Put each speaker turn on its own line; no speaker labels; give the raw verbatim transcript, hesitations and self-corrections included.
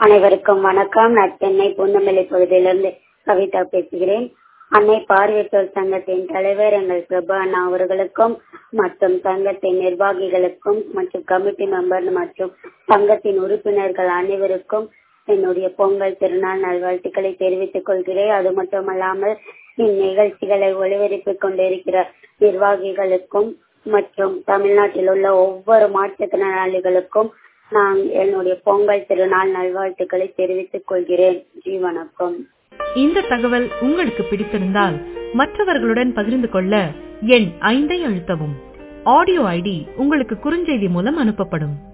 அனைவருக்கும் வணக்கம். நான் சென்னை பூந்தமல்லி பகுதியிலிருந்து கவிதா பேசுகிறேன். அன்னை பார்வையற்றோர் சங்கத்தின் தலைவர் எங்கள் பிரபா அண்ணா அவர்களுக்கும் மற்றும் சங்கத்தின் நிர்வாகிகளுக்கும் மற்றும் கமிட்டி மெம்பர் மற்றும் சங்கத்தின் உறுப்பினர்கள் அனைவருக்கும் என்னுடைய பொங்கல் திருநாள் நல்வாழ்த்துக்களை தெரிவித்துக் கொள்கிறேன். அது மட்டுமல்லாமல் இந்நிகழ்ச்சிகளை ஒளிபரப்பிக் கொண்டிருக்கிற நிர்வாகிகளுக்கும் மற்றும் தமிழ்நாட்டில் உள்ள ஒவ்வொரு மாற்றுத்திறனாளிகளுக்கும் நான் என்னுடைய பொங்கல் திருநாள் நல்வாழ்த்துக்களை தெரிவித்துக் கொள்கிறேன். ஜி வணக்கம்.
இந்த தகவல் உங்களுக்கு பிடித்திருந்தால் மற்றவர்களுடன் பகிர்ந்து கொள்ள எண் ஐந்தை அழுத்தவும். ஆடியோ ஐடி உங்களுக்கு குறுஞ்செய்தி மூலம் அனுப்பப்படும்.